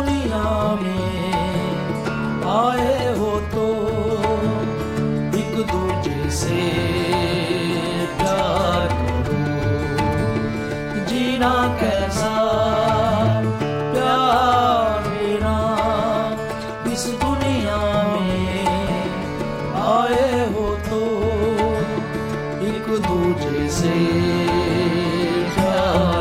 दुनिया में आए हो तो एक दूजे से प्यार करो। जीना कैसा प्यार बिना इस दुनिया में आए हो तो एक दूजे से प्यार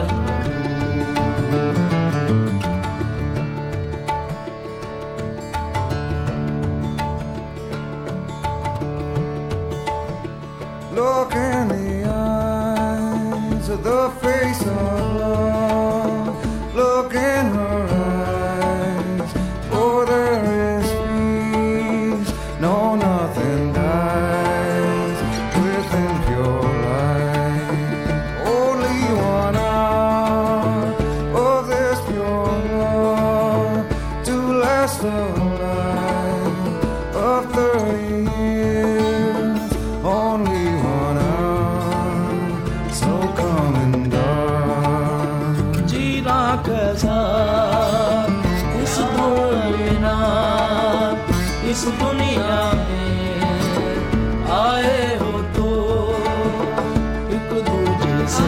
Look in the eyes of the face of love. Look in her eyes, oh there is peace. No, nothing dies within pure light. Only 1 hour of this pure love to last a life of 30 years. Only 1 hour, so come and die. जीना कैसा इस दुनिया इस दुनिया में आए हो तो एक दूजे से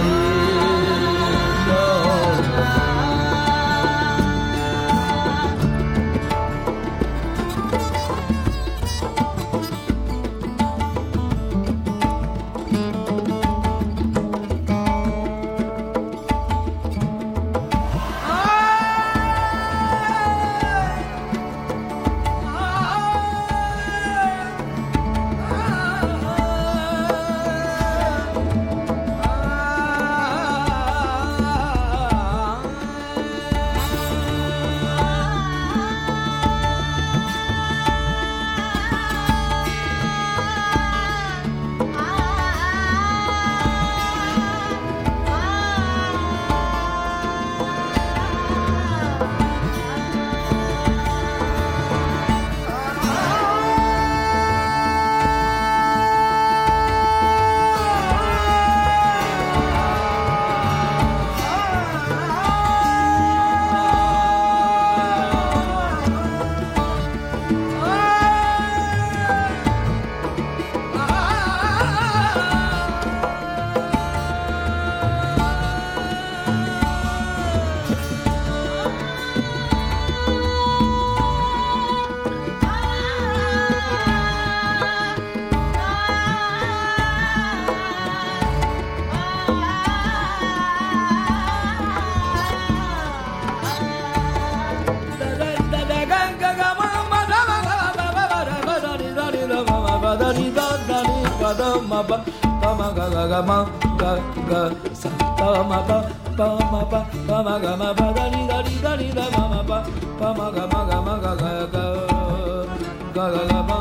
प्यार ga ga ga